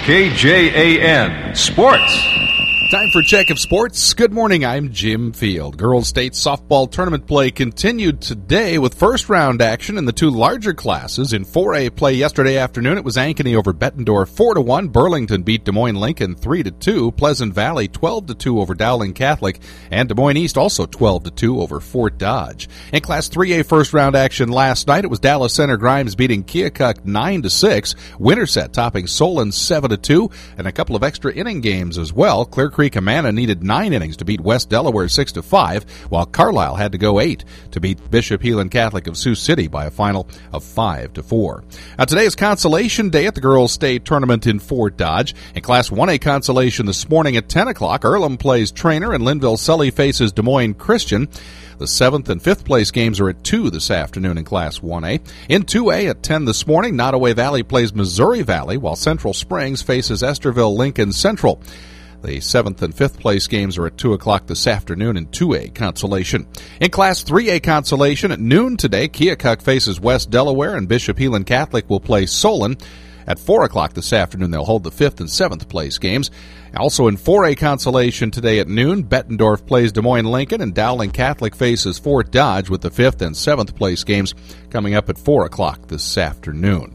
KJAN Sports. Time for Check of Sports. Good morning, I'm Jim Field. Girls State softball tournament play continued today with first-round action in the two larger classes. In 4A play yesterday afternoon, it was Ankeny over Bettendorf 4-1. Burlington beat Des Moines Lincoln 3-2. Pleasant Valley 12-2 over Dowling Catholic. And Des Moines East also 12-2 over Fort Dodge. In Class 3A first-round action last night, it was Dallas Center Grimes beating Keokuk 9-6. Winterset topping Solon 7-2. And a couple of extra inning games as well. Clear Creek Amana needed 9 innings to beat West Delaware 6-5, while Carlisle had to go 8 to beat Bishop Heelan Catholic of Sioux City by a final of 5-4. Now today is Consolation Day at the Girls State Tournament in Fort Dodge. In Class 1A Consolation this morning at 10 o'clock, Earlham plays Trainer and Linville Sully faces Des Moines Christian. The 7th and 5th place games are at 2 this afternoon in Class 1A. In 2A at 10 this morning, Nottoway Valley plays Missouri Valley, while Central Springs faces Esterville Lincoln Central. The 7th and 5th place games are at 2 o'clock this afternoon in 2A Consolation. In Class 3A Consolation at noon today, Keokuk faces West Delaware and Bishop Heelan Catholic will play Solon. At 4 o'clock this afternoon, they'll hold the 5th and 7th place games. Also in 4A Consolation today at noon, Bettendorf plays Des Moines Lincoln and Dowling Catholic faces Fort Dodge with the 5th and 7th place games coming up at 4 o'clock this afternoon.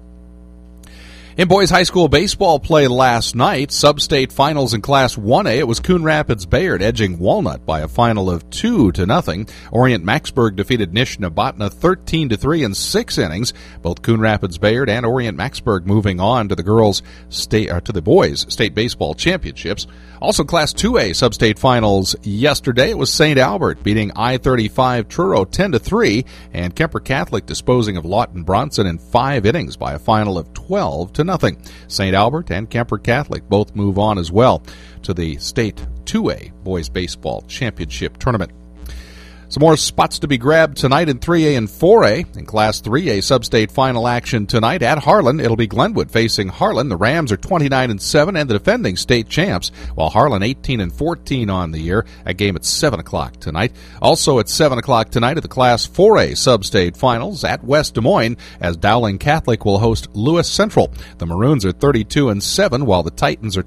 In boys high school baseball play last night, sub-state finals in Class 1A, it was Coon Rapids Bayard edging Walnut by a final of 2-0. Orient Maxburg defeated Nishnabatna 13-3 in 6 innings. Both Coon Rapids Bayard and Orient Maxburg moving on to the the boys state baseball championships. Also Class 2A sub-state finals yesterday, it was St. Albert beating I-35 Truro 10-3 and Kemper Catholic disposing of Lawton Bronson in 5 innings by a final of 12-0. St. Albert and Kemper Catholic both move on as well to the state 2A boys baseball championship tournament. Some more spots to be grabbed tonight in 3A and 4A. In Class 3A sub-state final action tonight at Harlan, it'll be Glenwood facing Harlan. The Rams are 29-7 and the defending state champs, while Harlan 18-14 on the year. A game at 7 o'clock tonight. Also at 7 o'clock tonight at the Class 4A sub-state finals at West Des Moines, as Dowling Catholic will host Lewis Central. The Maroons are 32-7, while the Titans are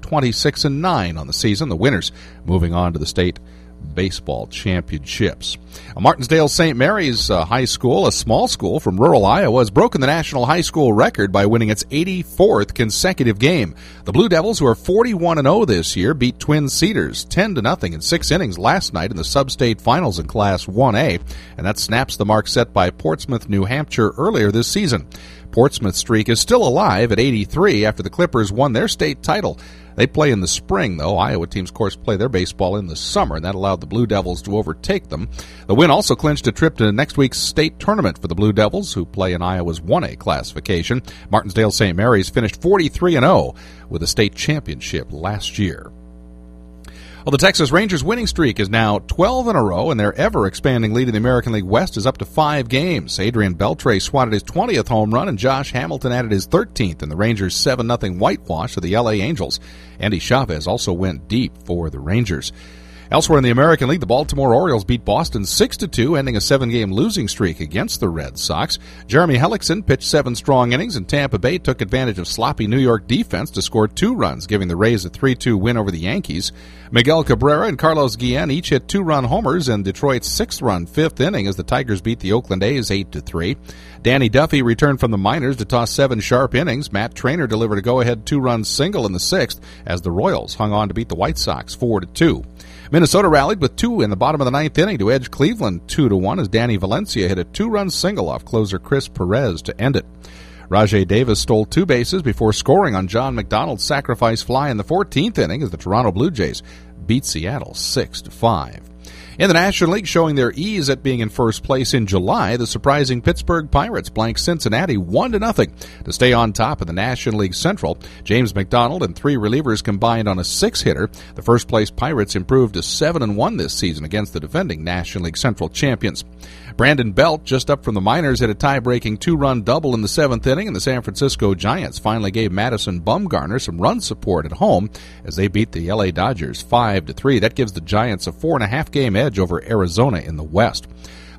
26-9 on the season. The winners moving on to the state baseball championships. Martinsdale St. Mary's High School, a small school from rural Iowa, has broken the national high school record by winning its 84th consecutive game. The Blue Devils, who are 41-0 this year, beat Twin Cedars 10-0 in 6 innings last night in the sub-state finals in Class 1A, and that snaps the mark set by Portsmouth, New Hampshire earlier this season. Portsmouth's streak is still alive at 83 after the Clippers won their state title. They play in the spring, though. Iowa teams, of course, play their baseball in the summer, and that allowed the Blue Devils to overtake them. The win also clinched a trip to next week's state tournament for the Blue Devils, who play in Iowa's 1A classification. Martinsdale St. Mary's finished 43-0 with a state championship last year. Well, the Texas Rangers winning streak is now 12 in a row, and their ever-expanding lead in the American League West is up to 5 games. Adrian Beltre swatted his 20th home run, and Josh Hamilton added his 13th in the Rangers' 7-0 whitewash of the LA Angels. Andy Chavez also went deep for the Rangers. Elsewhere in the American League, the Baltimore Orioles beat Boston 6-2, ending a 7-game losing streak against the Red Sox. Jeremy Hellickson pitched 7 strong innings, and Tampa Bay took advantage of sloppy New York defense to score 2 runs, giving the Rays a 3-2 win over the Yankees. Miguel Cabrera and Carlos Guillen each hit 2-run homers in Detroit's 6th-run 5th inning as the Tigers beat the Oakland A's 8-3. Danny Duffy returned from the minors to toss 7 sharp innings. Matt Traynor delivered a go-ahead 2-run single in the 6th as the Royals hung on to beat the White Sox 4-2. Minnesota rallied with 2 in the bottom of the 9th inning to edge Cleveland 2-1 as Danny Valencia hit a 2-run single off closer Chris Perez to end it. Rajai Davis stole 2 bases before scoring on John McDonald's sacrifice fly in the 14th inning as the Toronto Blue Jays beat Seattle 6-5. In the National League, showing their ease at being in first place in July, the surprising Pittsburgh Pirates blanked Cincinnati 1-0 to stay on top of the National League Central. James McDonald and 3 relievers combined on a 6-hitter. The first-place Pirates improved to 7-1 this season against the defending National League Central champions. Brandon Belt, just up from the minors, hit a tie-breaking 2-run double in the 7th inning, and the San Francisco Giants finally gave Madison Bumgarner some run support at home as they beat the LA Dodgers 5-3. That gives the Giants a 4.5-game edge over Arizona in the West.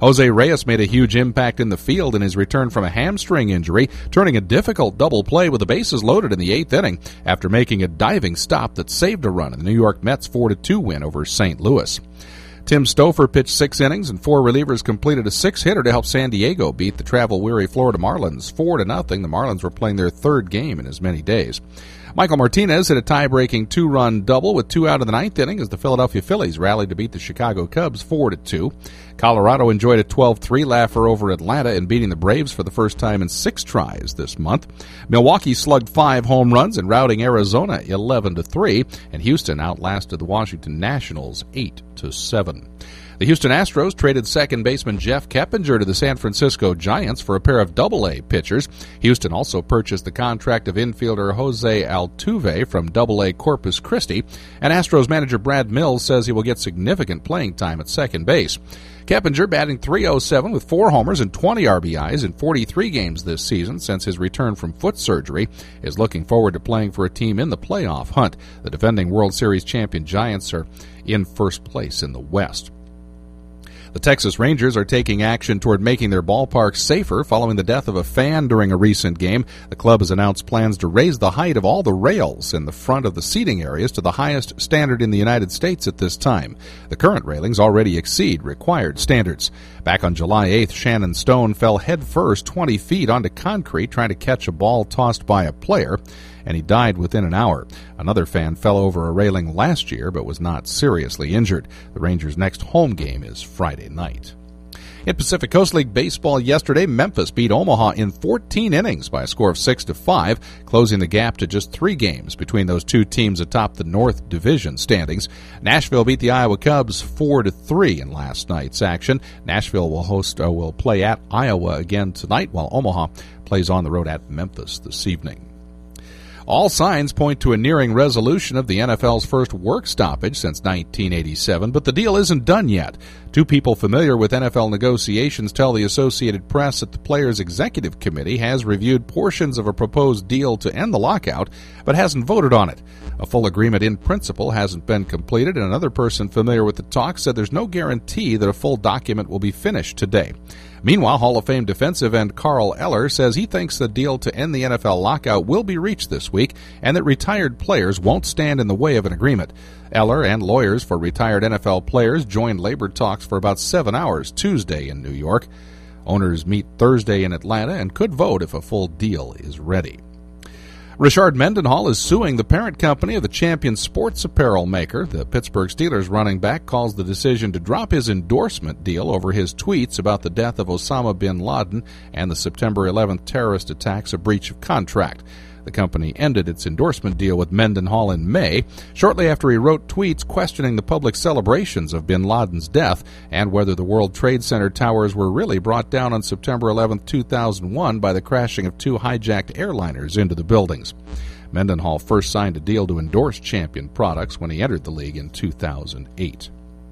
Jose Reyes made a huge impact in the field in his return from a hamstring injury, turning a difficult double play with the bases loaded in the 8th inning after making a diving stop that saved a run in the New York Mets' 4-2 win over St. Louis. Tim Stouffer pitched 6 innings and 4 relievers completed a 6-hitter to help San Diego beat the travel-weary Florida Marlins 4-0. The Marlins were playing their 3rd game in as many days. Michael Martinez hit a tie-breaking 2-run double with 2 out of the 9th inning as the Philadelphia Phillies rallied to beat the Chicago Cubs 4-2. Colorado enjoyed a 12-3 laugher over Atlanta in beating the Braves for the first time in 6 tries this month. Milwaukee slugged 5 home runs in routing Arizona 11-3, and Houston outlasted the Washington Nationals 8-7. The Houston Astros traded second baseman Jeff Keppinger to the San Francisco Giants for a pair of Double-A pitchers. Houston also purchased the contract of infielder Jose Altuve from Double-A Corpus Christi, and Astros manager Brad Mills says he will get significant playing time at second base. Keppinger, batting .307 with 4 homers and 20 RBIs in 43 games this season since his return from foot surgery, is looking forward to playing for a team in the playoff hunt. The defending World Series champion Giants are in first place in the West. The Texas Rangers are taking action toward making their ballpark safer following the death of a fan during a recent game. The club has announced plans to raise the height of all the rails in the front of the seating areas to the highest standard in the United States at this time. The current railings already exceed required standards. Back on July 8th, Shannon Stone fell headfirst 20 feet onto concrete trying to catch a ball tossed by a player, and he died within an hour. Another fan fell over a railing last year but was not seriously injured. The Rangers' next home game is Friday night. In Pacific Coast League baseball yesterday, Memphis beat Omaha in 14 innings by a score of 6-5, closing the gap to just 3 games between those two teams atop the North Division standings. Nashville beat the Iowa Cubs 4-3 in last night's action. Nashville will play at Iowa again tonight, while Omaha plays on the road at Memphis this evening. All signs point to a nearing resolution of the NFL's first work stoppage since 1987, but the deal isn't done yet. 2 people familiar with NFL negotiations tell the Associated Press that the Players' Executive Committee has reviewed portions of a proposed deal to end the lockout, but hasn't voted on it. A full agreement in principle hasn't been completed, and another person familiar with the talks said there's no guarantee that a full document will be finished today. Meanwhile, Hall of Fame defensive end Carl Eller says he thinks the deal to end the NFL lockout will be reached this week and that retired players won't stand in the way of an agreement. Eller and lawyers for retired NFL players joined labor talks for about 7 hours Tuesday in New York. Owners meet Thursday in Atlanta and could vote if a full deal is ready. Richard Mendenhall is suing the parent company of the Champion sports apparel maker. The Pittsburgh Steelers running back calls the decision to drop his endorsement deal over his tweets about the death of Osama bin Laden and the September 11th terrorist attacks a breach of contract. The company ended its endorsement deal with Mendenhall in May, shortly after he wrote tweets questioning the public celebrations of bin Laden's death and whether the World Trade Center towers were really brought down on September 11, 2001 by the crashing of 2 hijacked airliners into the buildings. Mendenhall first signed a deal to endorse Champion products when he entered the league in 2008.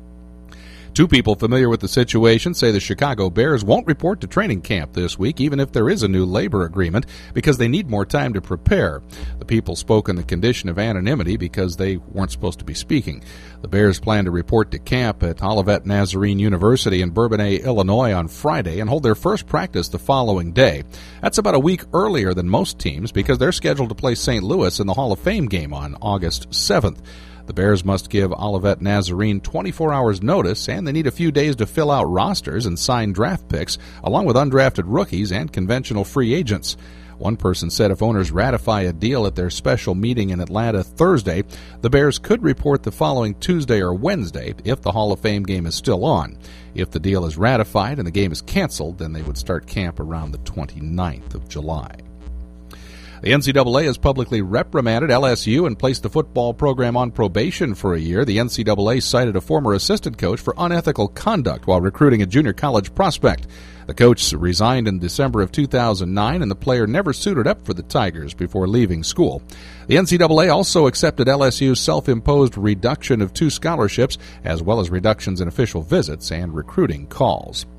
2 people familiar with the situation say the Chicago Bears won't report to training camp this week, even if there is a new labor agreement, because they need more time to prepare. The people spoke on the condition of anonymity because they weren't supposed to be speaking. The Bears plan to report to camp at Olivet Nazarene University in Bourbonnais, Illinois on Friday and hold their first practice the following day. That's about a week earlier than most teams because they're scheduled to play St. Louis in the Hall of Fame game on August 7th. The Bears must give Olivet Nazarene 24 hours notice, and they need a few days to fill out rosters and sign draft picks, along with undrafted rookies and conventional free agents. One person said if owners ratify a deal at their special meeting in Atlanta Thursday, the Bears could report the following Tuesday or Wednesday if the Hall of Fame game is still on. If the deal is ratified and the game is canceled, then they would start camp around the 29th of July. The NCAA has publicly reprimanded LSU and placed the football program on probation for a year. The NCAA cited a former assistant coach for unethical conduct while recruiting a junior college prospect. The coach resigned in December of 2009, and the player never suited up for the Tigers before leaving school. The NCAA also accepted LSU's self-imposed reduction of 2 scholarships, as well as reductions in official visits and recruiting calls.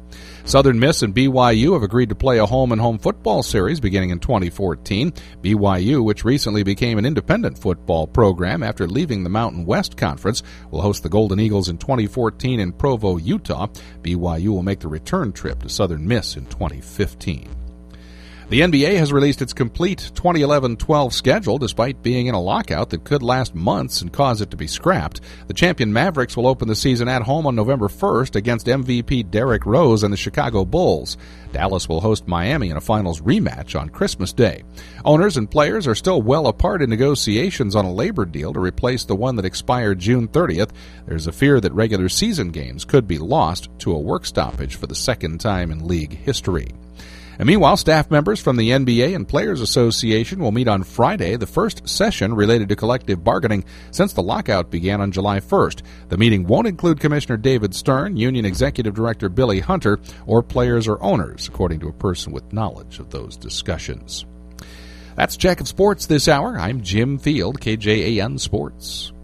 Southern Miss and BYU have agreed to play a home-and-home football series beginning in 2014. BYU, which recently became an independent football program after leaving the Mountain West Conference, will host the Golden Eagles in 2014 in Provo, Utah. BYU will make the return trip to Southern Miss in 2015. The NBA has released its complete 2011-12 schedule despite being in a lockout that could last months and cause it to be scrapped. The champion Mavericks will open the season at home on November 1st against MVP Derrick Rose and the Chicago Bulls. Dallas will host Miami in a finals rematch on Christmas Day. Owners and players are still well apart in negotiations on a labor deal to replace the one that expired June 30th. There's a fear that regular season games could be lost to a work stoppage for the second time in league history. And meanwhile, staff members from the NBA and Players Association will meet on Friday, the first session related to collective bargaining since the lockout began on July 1st. The meeting won't include Commissioner David Stern, Union Executive Director Billy Hunter, or players or owners, according to a person with knowledge of those discussions. That's Check of Sports this hour. I'm Jim Field, KJAN Sports.